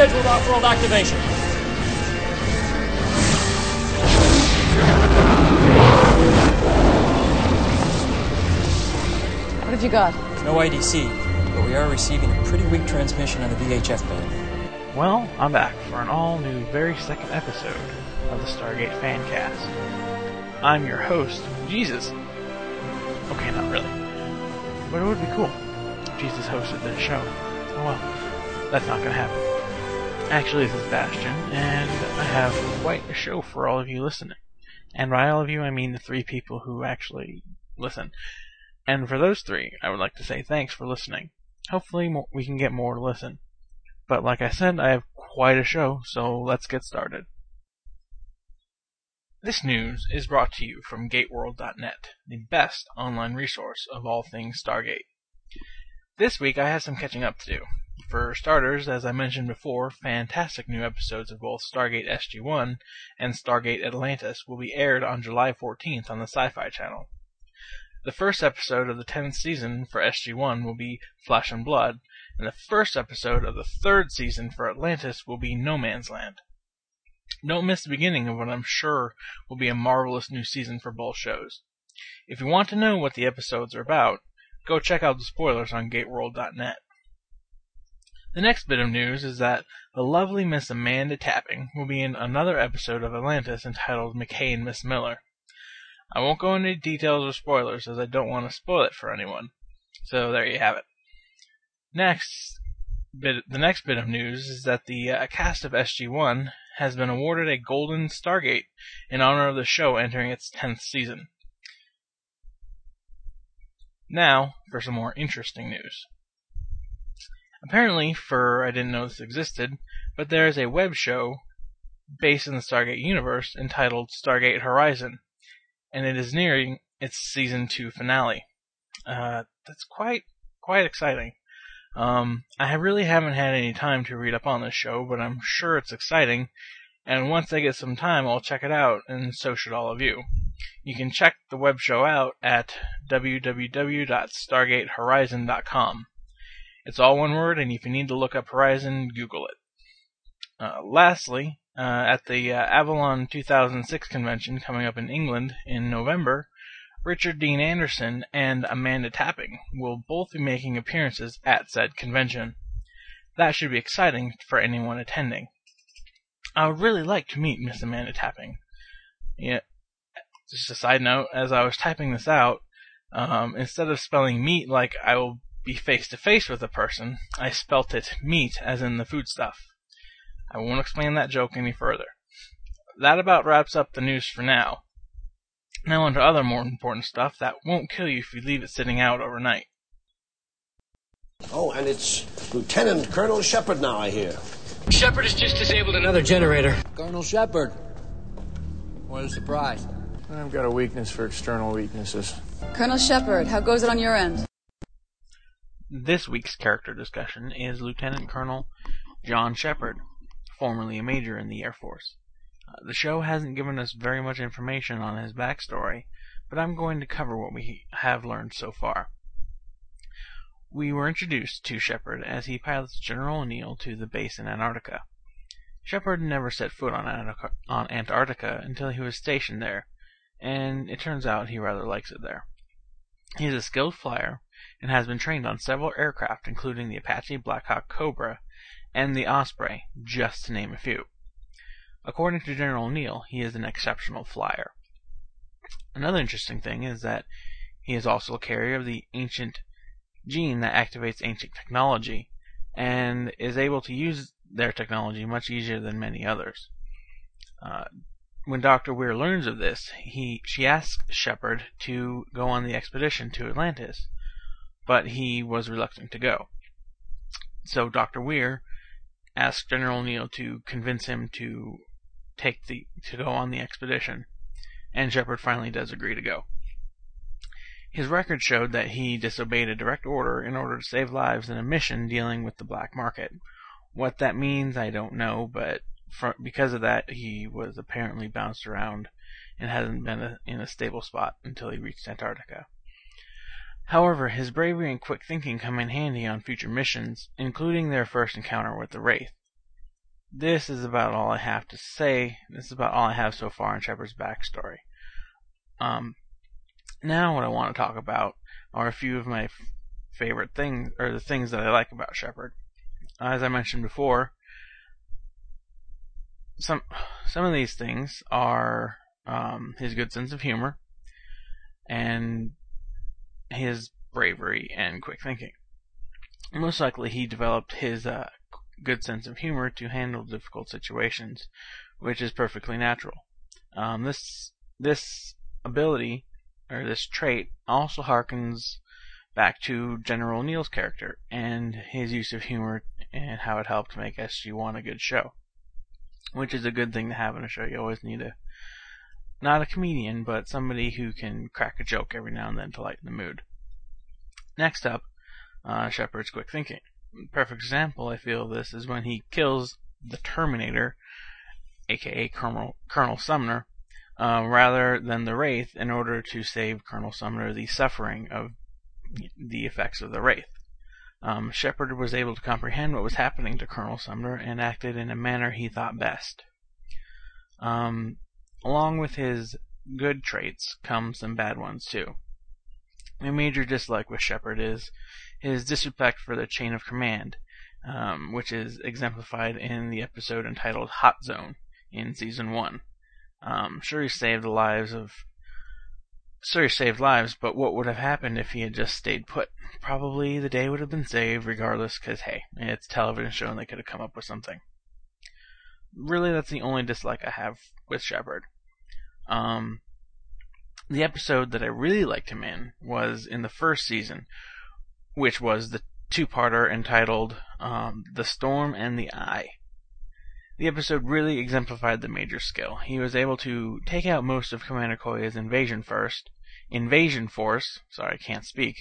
scheduled off-world activation. What have you got? No IDC, but we are receiving a pretty weak transmission on the VHF band. Well, I'm back for an all-new, very second episode of the Stargate Fancast. I'm your host, Jesus. Okay, not really. But it would be cool if Jesus hosted this show. Oh well, that's not gonna happen. Actually, this is Bastion, and I have quite a show for all of you listening. And by all of you, I mean the 3 people who actually listen. And for those 3, I would like to say thanks for listening. Hopefully we can get more to listen. But like I said, I have quite a show, so let's get started. This news is brought to you from GateWorld.net, the best online resource of all things Stargate. This week I have some catching up to do. For starters, as I mentioned before, fantastic new episodes of both Stargate SG-1 and Stargate Atlantis will be aired on July 14th on the Sci-Fi Channel. The first episode of the 10th season for SG-1 will be Flesh and Blood, and the first episode of the 3rd season for Atlantis will be No Man's Land. Don't miss the beginning of what I'm sure will be a marvelous new season for both shows. If you want to know what the episodes are about, go check out the spoilers on GateWorld.net. The next bit of news is that the lovely Miss Amanda Tapping will be in another episode of Atlantis entitled McKay and Miss Miller. I won't go into details or spoilers as I don't want to spoil it for anyone. So there you have it. The next bit of news is that the cast of SG-1 has been awarded a Golden Stargate in honor of the show entering its 10th season. Now, for some more interesting news. Apparently, I didn't know this existed, but there is a web show based in the Stargate universe entitled Stargate Horizon, and it is nearing its season 2 finale. That's quite exciting. I really haven't had any time to read up on this show, but I'm sure it's exciting, and once I get some time, I'll check it out, and so should all of you. You can check the web show out at www.stargatehorizon.com. It's all one word, and if you need to look up Horizon, Google it. Lastly, at the Avalon 2006 convention coming up in England in November, Richard Dean Anderson and Amanda Tapping will both be making appearances at said convention. That should be exciting for anyone attending. I would really like to meet Miss Amanda Tapping. Yeah, just a side note, as I was typing this out, instead of spelling meat like I will be face to face with a person, I spelt it meat as in the foodstuff. I won't explain that joke any further. That about wraps up the news for now. Now on to other more important stuff that won't kill you if you leave it sitting out overnight. Oh, and it's Lieutenant Colonel Shepard now, I hear. Shepard has just disabled another generator. Colonel Shepard. What a surprise. I've got a weakness for external weaknesses. Colonel Shepard, how goes it on your end? This week's character discussion is Lieutenant Colonel John Shepard, formerly a major in the Air Force. The show hasn't given us very much information on his backstory, but I'm going to cover what we have learned so far. We were introduced to Shepard as he pilots General O'Neill to the base in Antarctica. Shepard never set foot on Antarctica until he was stationed there, and it turns out he rather likes it there. He is a skilled flyer and has been trained on several aircraft, including the Apache Black Hawk Cobra and the Osprey, just to name a few. According to General O'Neill, he is an exceptional flyer. Another interesting thing is that he is also a carrier of the ancient gene that activates ancient technology, and is able to use their technology much easier than many others. When Dr. Weir learns of this, she asks Shepard to go on the expedition to Atlantis, but he was reluctant to go. So Dr. Weir asks General O'Neill to convince him to go on the expedition, and Shepard finally does agree to go. His record showed that he disobeyed a direct order in order to save lives in a mission dealing with the black market. What that means, I don't know, but because of that, he was apparently bounced around and hasn't been in a stable spot until he reached Antarctica. However, his bravery and quick thinking come in handy on future missions, including their first encounter with the Wraith. this is about all I have to say. This is about all I have so far on Shepard's backstory. Now what I want to talk about are a few of my favorite things, or the things that I like about Shepard. As I mentioned before, some of these things are his good sense of humor and his bravery and quick thinking. Most likely he developed his good sense of humor to handle difficult situations, which is perfectly natural. This ability, or this trait, also harkens back to General O'Neill's character and his use of humor and how it helped make SG-1 a good show, which is a good thing to have in a show. You always need not a comedian, but somebody who can crack a joke every now and then to lighten the mood. Next up, Shepard's quick thinking. Perfect example, I feel, of this is when he kills the Terminator, aka Colonel Sumner, rather than the Wraith, in order to save Colonel Sumner the suffering of the effects of the Wraith. Shepard was able to comprehend what was happening to Colonel Sumner and acted in a manner he thought best. Along with his good traits come some bad ones too. My major dislike with Shepard is his disrespect for the chain of command, which is exemplified in the episode entitled Hot Zone in Season 1. Sure he saved lives, but what would have happened if he had just stayed put? Probably the day would have been saved regardless, because hey, it's a television show and they could have come up with something. Really, that's the only dislike I have with Shepard. The episode that I really liked him in was in the first season, which was the two-parter entitled The Storm and the Eye. The episode really exemplified the major skill. He was able to take out most of Commander Koya's invasion force. Sorry, I can't speak.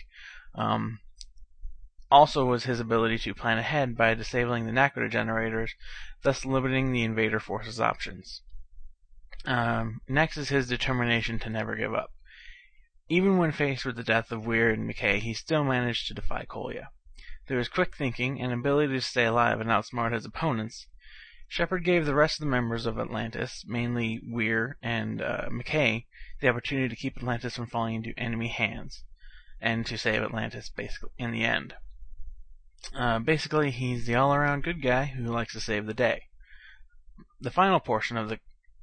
Also was his ability to plan ahead by disabling the Nakoda generators, thus limiting the invader force's options. Next is his determination to never give up. Even when faced with the death of Weir and McKay, he still managed to defy Koya. Through his quick thinking and ability to stay alive and outsmart his opponents, Shepard gave the rest of the members of Atlantis, mainly Weir and McKay, the opportunity to keep Atlantis from falling into enemy hands, and to save Atlantis basically in the end. Basically, he's the all-around good guy who likes to save the day. The final portion of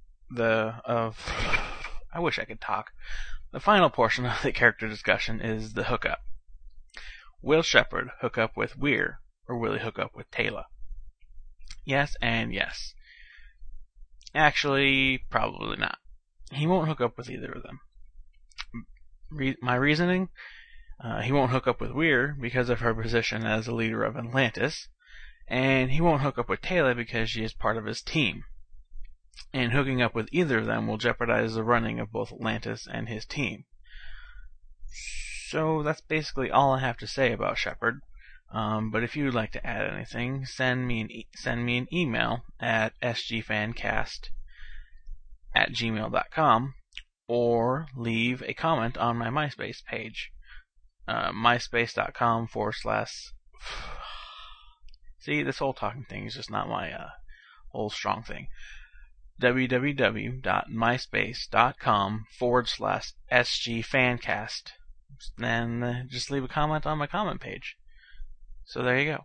I wish I could talk. The final portion of the character discussion is the hookup. Will Shepard hook up with Weir, or will he hook up with Teyla? Yes and yes. Actually, probably not. He won't hook up with either of them. My reasoning? He won't hook up with Weir because of her position as the leader of Atlantis, and he won't hook up with Teyla because she is part of his team. And hooking up with either of them will jeopardize the running of both Atlantis and his team. So that's basically all I have to say about Shepard. But if you would like to add anything, send me an email at sgfancast@gmail.com, or leave a comment on my MySpace page. myspace.com/ See, this whole talking thing is just not my whole strong thing. www.myspace.com/sgfancast. Then just leave a comment on my comment page. So there you go.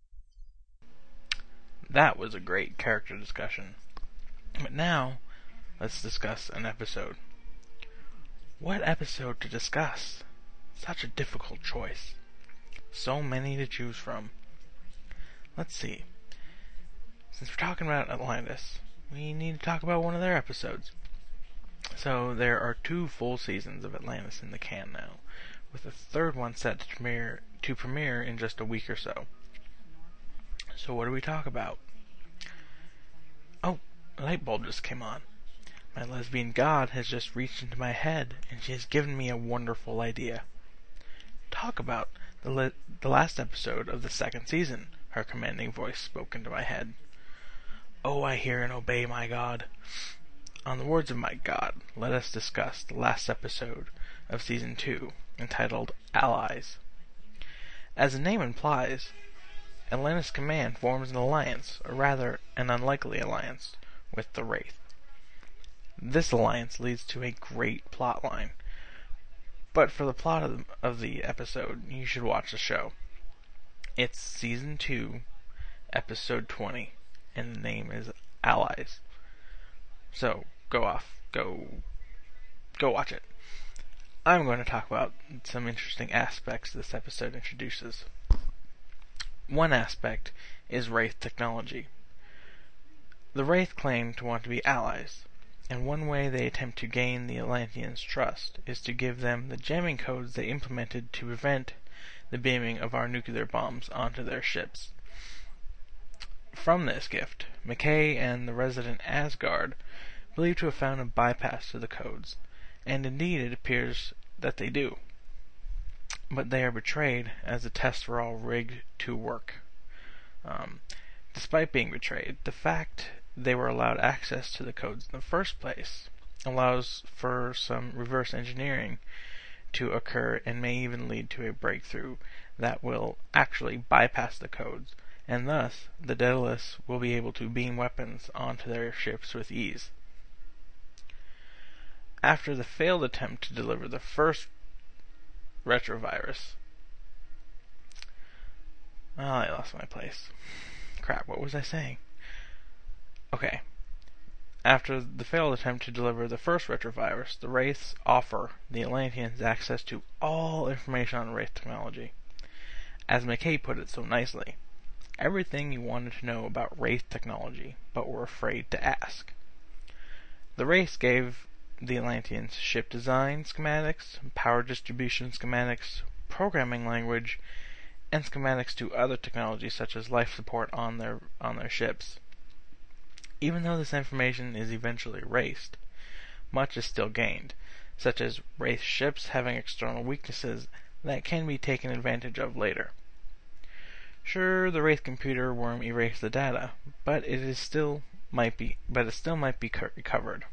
That was a great character discussion. But now, let's discuss an episode. What episode to discuss? Such a difficult choice. So many to choose from. Let's see. Since we're talking about Atlantis, we need to talk about one of their episodes. So there are 2 full seasons of Atlantis in the can now, with a third one set to premiere in just a week or so. So what do we talk about? Oh, a light bulb just came on. My lesbian god has just reached into my head, and she has given me a wonderful idea. Talk about the last episode of the 2nd season, her commanding voice spoke into my head. Oh, I hear and obey my god. On the words of my god, let us discuss the last episode of Season 2, entitled Allies. As the name implies, Atlantis Command forms an alliance, or rather, an unlikely alliance, with the Wraith. This alliance leads to a great plot line. But for the plot of the episode, you should watch the show. It's Season 2, Episode 20, and the name is Allies. So, go watch it. I'm going to talk about some interesting aspects this episode introduces. One aspect is Wraith technology. The Wraith claim to want to be allies, and one way they attempt to gain the Atlanteans' trust is to give them the jamming codes they implemented to prevent the beaming of our nuclear bombs onto their ships. From this gift, McKay and the resident Asgard believe to have found a bypass to the codes, and indeed it appears that they do. But they are betrayed as the tests were all rigged to work. Despite being betrayed, the fact they were allowed access to the codes in the first place allows for some reverse engineering to occur and may even lead to a breakthrough that will actually bypass the codes, and thus the Daedalus will be able to beam weapons onto their ships with ease. After the failed attempt to deliver the first retrovirus... Oh, I lost my place. Crap, what was I saying? Okay. After the failed attempt to deliver the first retrovirus, the Wraiths offer the Atlanteans access to all information on Wraith technology. As McKay put it so nicely, everything you wanted to know about Wraith technology, but were afraid to ask. The Wraiths gave the Atlanteans ship design schematics, power distribution schematics, programming language, and schematics to other technologies such as life support on their ships. Even though this information is eventually erased, much is still gained, such as Wraith ships having external weaknesses that can be taken advantage of later. Sure, the Wraith computer worm erased the data, but it still might be recovered.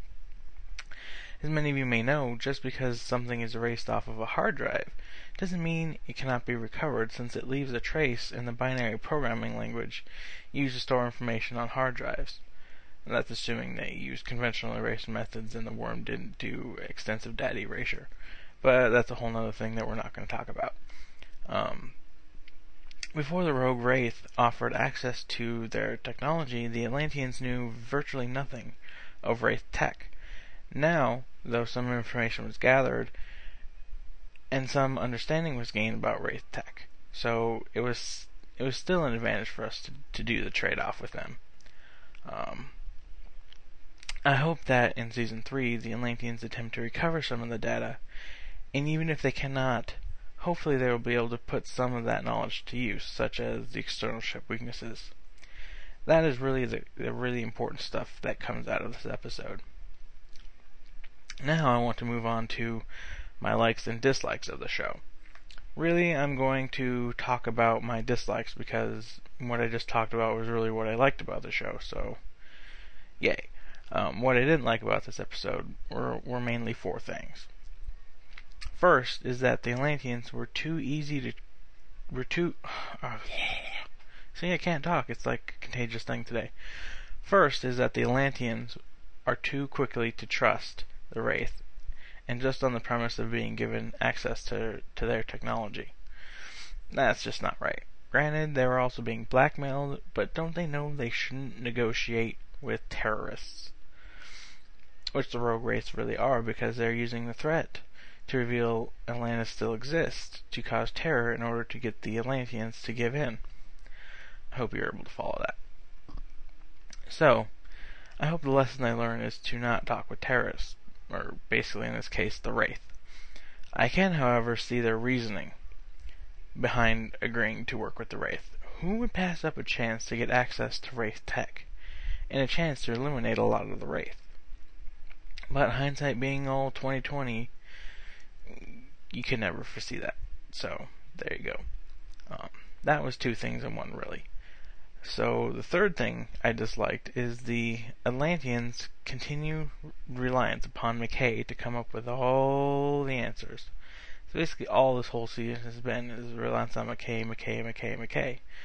As many of you may know, just because something is erased off of a hard drive doesn't mean it cannot be recovered, since it leaves a trace in the binary programming language used to store information on hard drives. And that's assuming they used conventional erasure methods and the worm didn't do extensive data erasure. But that's a whole other thing that we're not going to talk about. Before the Rogue Wraith offered access to their technology, the Atlanteans knew virtually nothing of Wraith tech. Now, though some information was gathered, and some understanding was gained about Wraith tech, so it was still an advantage for us to do the trade-off with them. I hope that in Season 3, the Atlanteans attempt to recover some of the data, and even if they cannot, hopefully they will be able to put some of that knowledge to use, such as the external ship weaknesses. That is really the really important stuff that comes out of this episode. Now I want to move on to my likes and dislikes of the show. Really, I'm going to talk about my dislikes because what I just talked about was really what I liked about the show, so yay. What I didn't like about this episode were mainly four things. First is that the Atlanteans were too easy to... See, I can't talk. It's like a contagious thing today. First is that the Atlanteans are too quickly to trust the Wraith, and just on the premise of being given access to their technology. That's just not right. Granted, they were also being blackmailed, but don't they know they shouldn't negotiate with terrorists? Which the Rogue Wraiths really are, because they're using the threat to reveal Atlantis still exists to cause terror in order to get the Atlanteans to give in. I hope you're able to follow that. So, I hope the lesson I learn is to not talk with terrorists, or basically in this case, the Wraith. I can, however, see their reasoning behind agreeing to work with the Wraith. Who would pass up a chance to get access to Wraith tech, and a chance to eliminate a lot of the Wraith? But hindsight being all 2020, you could never foresee that. So, there you go. That was two things in one, really. So, the third thing I disliked is the Atlanteans' continued reliance upon McKay to come up with all the answers. So basically all this whole season has been is reliance on McKay.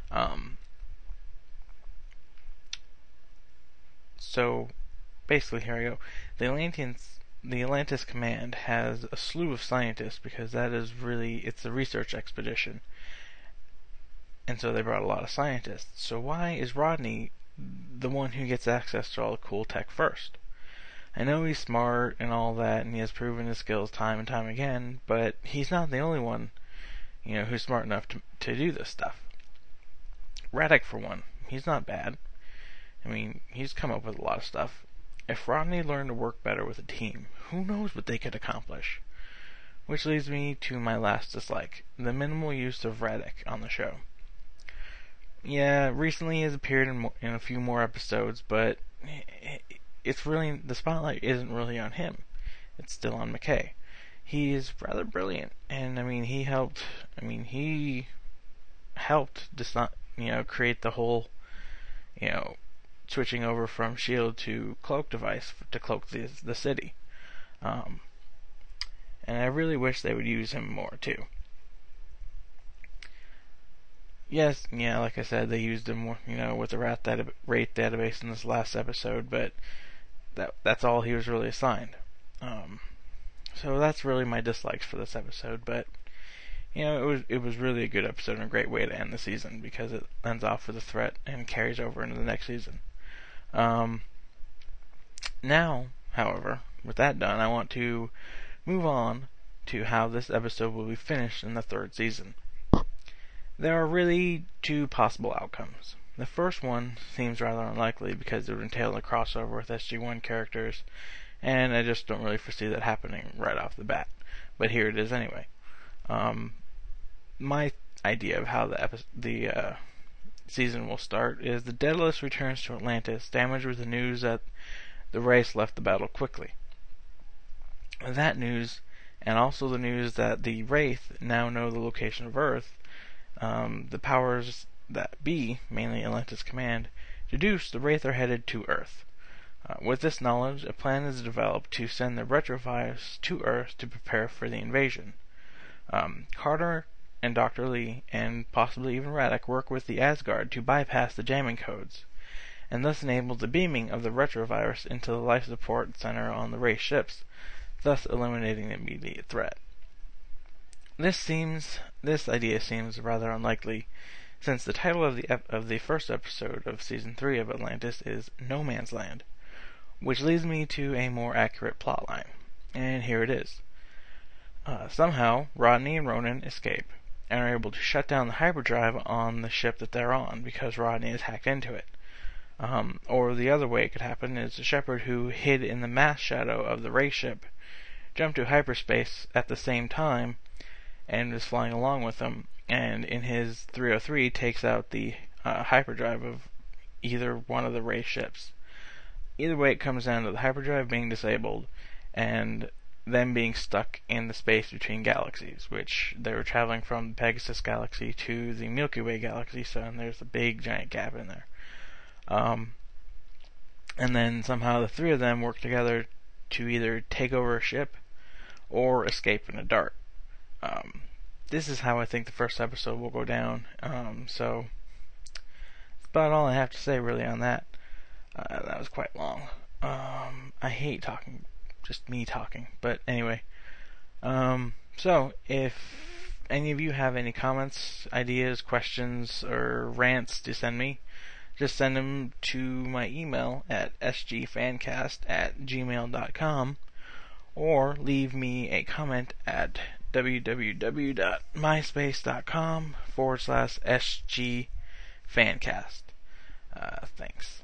So, basically, here I go. The Atlantis Command has a slew of scientists because it's a research expedition. And so they brought a lot of scientists. So why is Rodney the one who gets access to all the cool tech first? I know he's smart and all that, and he has proven his skills time and time again, but he's not the only one, who's smart enough to do this stuff. Radek, for one, he's not bad. I mean, he's come up with a lot of stuff. If Rodney learned to work better with a team, who knows what they could accomplish? Which leads me to my last dislike, the minimal use of Radek on the show. Yeah, recently he has appeared in a few more episodes, but it's really, the spotlight isn't really on him. It's still on McKay. He is rather brilliant, and he helped create the whole, switching over from S.H.I.E.L.D. to Cloak device to cloak the city. And I really wish they would use him more, too. Yes, like I said, they used him, with the Wraith database in this last episode, but that's all he was really assigned. So that's really my dislikes for this episode, but it was really a good episode and a great way to end the season because it ends off with a threat and carries over into the next season. Now, however, with that done, I want to move on to how this episode will be finished in the third season. There are really two possible outcomes. The first one seems rather unlikely because it would entail a crossover with SG-1 characters, and I just don't really foresee that happening right off the bat. But here it is anyway. My idea of how the season will start is the Daedalus returns to Atlantis, damaged with the news that the race left the battle quickly. That news, and also the news that the Wraith now know the location of Earth, the powers that be, mainly Atlantis Command, deduce the Wraith are headed to Earth. With this knowledge, a plan is developed to send the retrovirus to Earth to prepare for the invasion. Carter and Dr. Lee, and possibly even Radek, work with the Asgard to bypass the jamming codes, and thus enable the beaming of the retrovirus into the life support center on the Wraith ships, thus eliminating the immediate threat. This idea seems rather unlikely, since the title of the first episode of Season 3 of Atlantis is No Man's Land, which leads me to a more accurate plotline, and here it is. Somehow, Rodney and Ronan escape, and are able to shut down the hyperdrive on the ship that they're on, because Rodney has hacked into it. Or the other way it could happen is Shepard, who hid in the mass shadow of the Wraith ship, jumped to hyperspace at the same time, and is flying along with them, and in his 303 takes out the hyperdrive of either one of the Wraith ships. Either way, it comes down to the hyperdrive being disabled, and them being stuck in the space between galaxies, which they were traveling from the Pegasus galaxy to the Milky Way galaxy, so there's a big giant gap in there. And then somehow the three of them work together to either take over a ship or escape in a dart. This is how I think the first episode will go down. So that's about all I have to say really on that. That was quite long. I hate talking, just me talking. But anyway, so if any of you have any comments, ideas, questions, or rants to send me, just send them to my email at sgfancast@gmail.com, or leave me a comment at www.myspace.com/sgfancast. Thanks.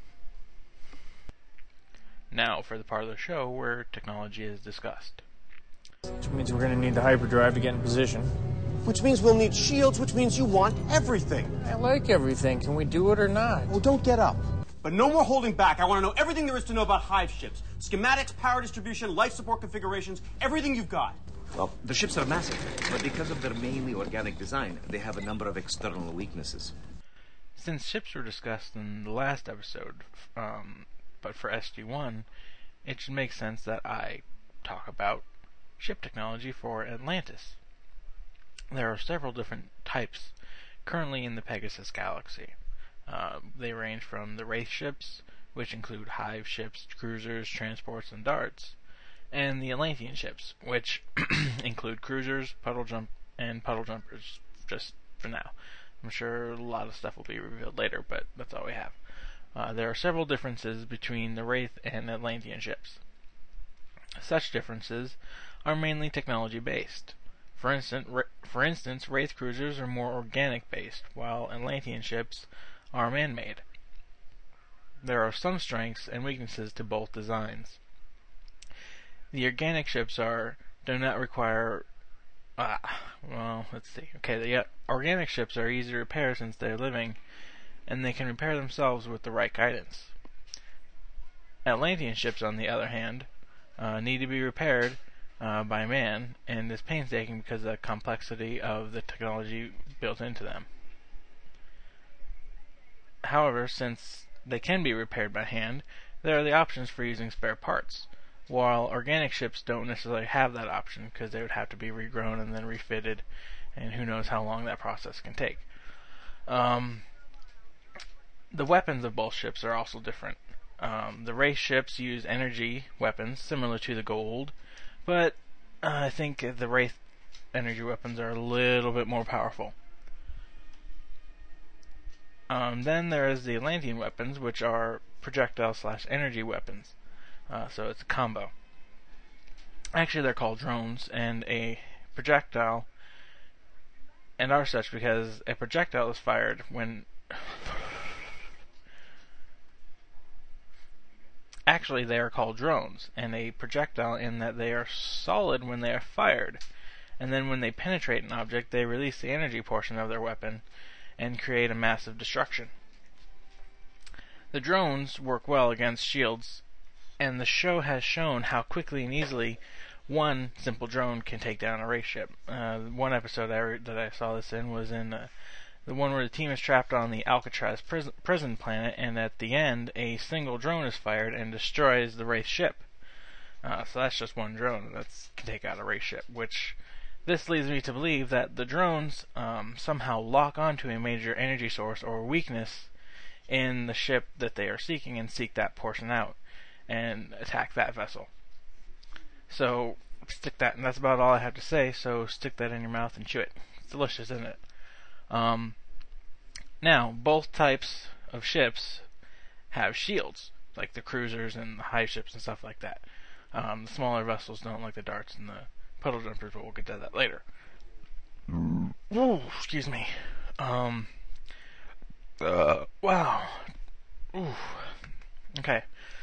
Now for the part of the show where technology is discussed. Which means we're going to need the hyperdrive to get in position. Which means we'll need shields, which means you want everything. I like everything. Can we do it or not? Well, don't get up. But no more holding back. I want to know everything there is to know about Hive ships. Schematics, power distribution, life support configurations, everything you've got. Well, the ships are massive, but because of their mainly organic design, they have a number of external weaknesses. Since ships were discussed in the last episode, but for SG-1, it should make sense that I talk about ship technology for Atlantis. There are several different types currently in the Pegasus galaxy. They range from the Wraith ships, which include Hive ships, cruisers, transports, and darts, and the Atlantean ships, which include cruisers, puddle jumpers, just for now. I'm sure a lot of stuff will be revealed later, but that's all we have. There are several differences between the Wraith and Atlantean ships. Such differences are mainly technology-based. For instance, Wraith cruisers are more organic-based, while Atlantean ships are man-made. There are some strengths and weaknesses to both designs. The organic ships do not require... let's see. Okay, the organic ships are easy to repair since they're living, and they can repair themselves with the right guidance. Atlantean ships, on the other hand, need to be repaired by man, and is painstaking because of the complexity of the technology built into them. However, since they can be repaired by hand, there are the options for using spare parts, while organic ships don't necessarily have that option because they would have to be regrown and then refitted, and who knows how long that process can take. The weapons of both ships are also different. The Wraith ships use energy weapons similar to the Goa'uld, but I think the Wraith energy weapons are a little bit more powerful. Then there is the Atlantean weapons, which are projectile/energy weapons. So it's a combo. Actually, they're called drones, and a projectile, and are such because a projectile is fired when... Actually, they are called drones, and a projectile in that they are solid when they are fired, and then when they penetrate an object, they release the energy portion of their weapon and create a massive destruction. The drones work well against shields, and the show has shown how quickly and easily one simple drone can take down a Wraith ship. One episode that I saw this in was in the one where the team is trapped on the Alcatraz prison planet, and at the end, a single drone is fired and destroys the Wraith ship. So that's just one drone that can take out a Wraith ship, which this leads me to believe that the drones somehow lock onto a major energy source or weakness in the ship that they are seeking and seek that portion out and attack that vessel. So stick that, and that's about all I have to say, so stick that in your mouth and chew it. It's delicious, isn't it? Now, both types of ships have shields, like the cruisers and the Hive ships and stuff like that. The smaller vessels don't, like the darts and the puddle jumpers, but we'll get to that later. Ooh, excuse me. Wow. Ooh. Okay.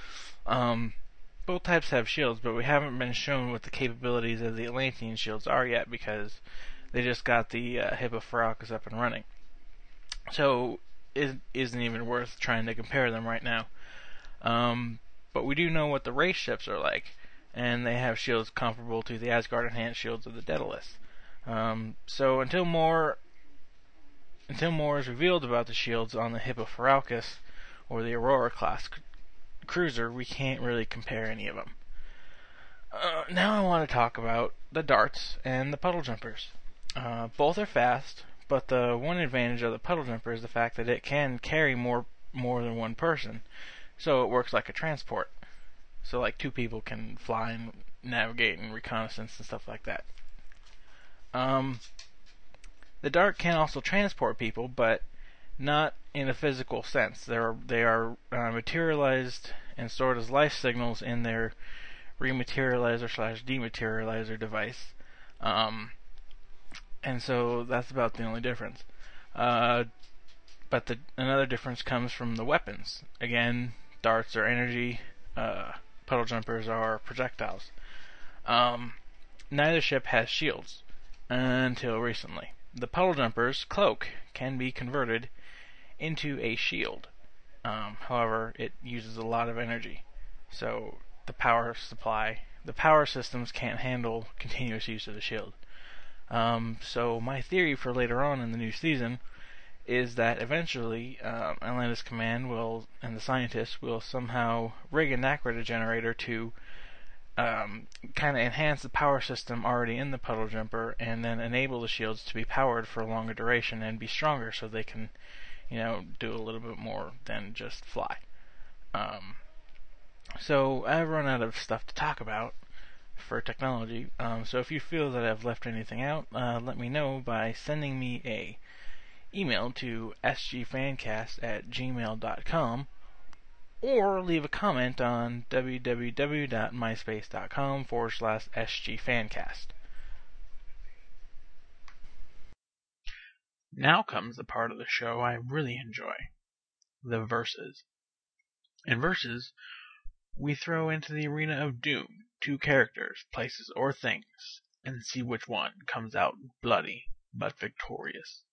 Both types have shields, but we haven't been shown what the capabilities of the Atlantean shields are yet because they just got the Hippophoralcus up and running. So it isn't even worth trying to compare them right now. But we do know what the Wraith ships are like, and they have shields comparable to the Asgard enhanced shields of the Daedalus. So until more is revealed about the shields on the Hippophoralcus or the Aurora class cruiser, we can't really compare any of them. Now I want to talk about the darts and the puddle jumpers. Both are fast, but the one advantage of the puddle jumper is the fact that it can carry more than one person, so it works like a transport. So like two people can fly and navigate and reconnaissance and stuff like that. The dart can also transport people, but not in a physical sense. They are materialized and stored as life signals in their rematerializer/dematerializer device. And so that's about the only difference. But another difference comes from the weapons. Again, darts are energy, puddle jumpers are projectiles. Neither ship has shields, until recently. The puddle jumper's cloak can be converted into a shield. However, it uses a lot of energy, so the power systems can't handle continuous use of the shield. So my theory for later on in the new season is that eventually Atlantis Command and the scientists will somehow rig a Nakrita generator to kind of enhance the power system already in the puddle jumper, and then enable the shields to be powered for a longer duration and be stronger, so they can, do a little bit more than just fly. So I've run out of stuff to talk about for technology. So if you feel that I've left anything out, let me know by sending me a email to sgfancast@gmail.com, or leave a comment on www.myspace.com/sgfancast. Now comes the part of the show I really enjoy, the verses. In verses, we throw into the arena of doom 2 characters, places, or things, and see which one comes out bloody but victorious.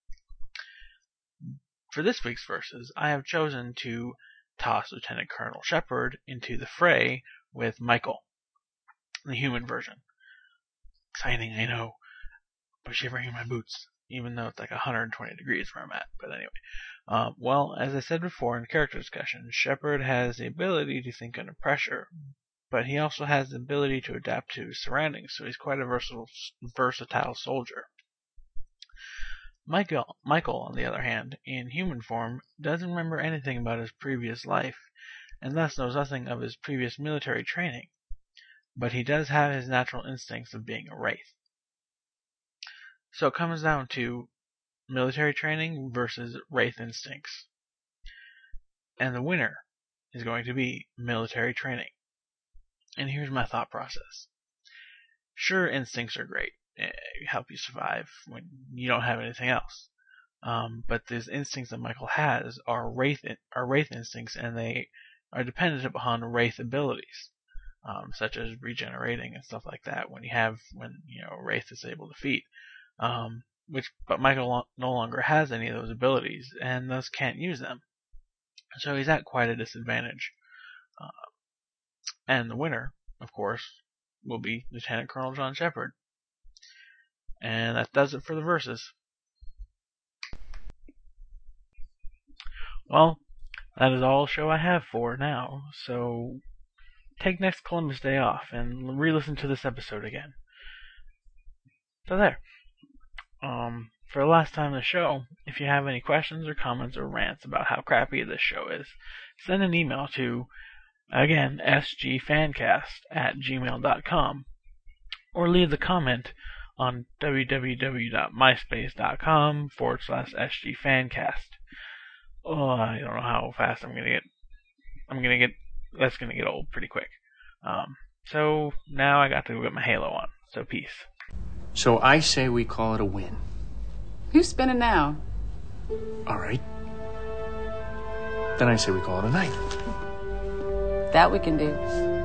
For this week's verses, I have chosen to toss Lieutenant Colonel Shepard into the fray with Michael, the human version. Exciting, I know, but shivering in my boots, even though it's like 120 degrees where I'm at. But anyway, well, as I said before in character discussion, Shepard has the ability to think under pressure, but he also has the ability to adapt to his surroundings, so he's quite a versatile soldier. Michael, on the other hand, in human form, doesn't remember anything about his previous life, and thus knows nothing of his previous military training, but he does have his natural instincts of being a wraith. So it comes down to military training versus wraith instincts. And the winner is going to be military training. And here's my thought process. Sure, instincts are great. Help you survive when you don't have anything else. But these instincts that Michael has are wraith instincts, and they are dependent upon wraith abilities, such as regenerating and stuff like that. When wraith is able to feed, but Michael no longer has any of those abilities, and thus can't use them. So he's at quite a disadvantage. And the winner, of course, will be Lieutenant Colonel John Shepard. And that does it for the verses. Well, that is all the show I have for now, so take next Columbus Day off and re-listen to this episode again. So there. For the last time in the show, if you have any questions or comments or rants about how crappy this show is, send an email to, again, sgfancast@gmail.com, or leave the comment on www.myspace.com/sgfancast. Oh, I don't know how fast that's gonna get old pretty quick. So now I got to go get my Halo on. So peace. So I say we call it a win. Who's spinning now? All right. Then I say we call it a night. That we can do.